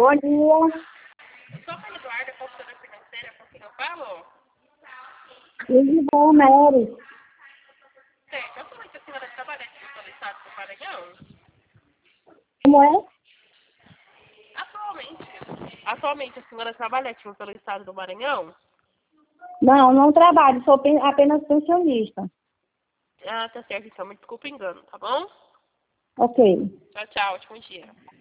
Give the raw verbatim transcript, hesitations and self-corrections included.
Bom dia. Eu sou a Maria Eduarda, consultora financeira, com quem eu falo? Isabel Mary. Certo, atualmente a senhora trabalha aqui pelo estado do Maranhão? Como é? Atualmente. Atualmente a senhora trabalha aqui pelo estado do Maranhão? Não, não trabalho, sou pen- apenas pensionista. Ah, tá certo, então me desculpa o engano, tá bom? Ok. Tchau, tchau, ótimo dia.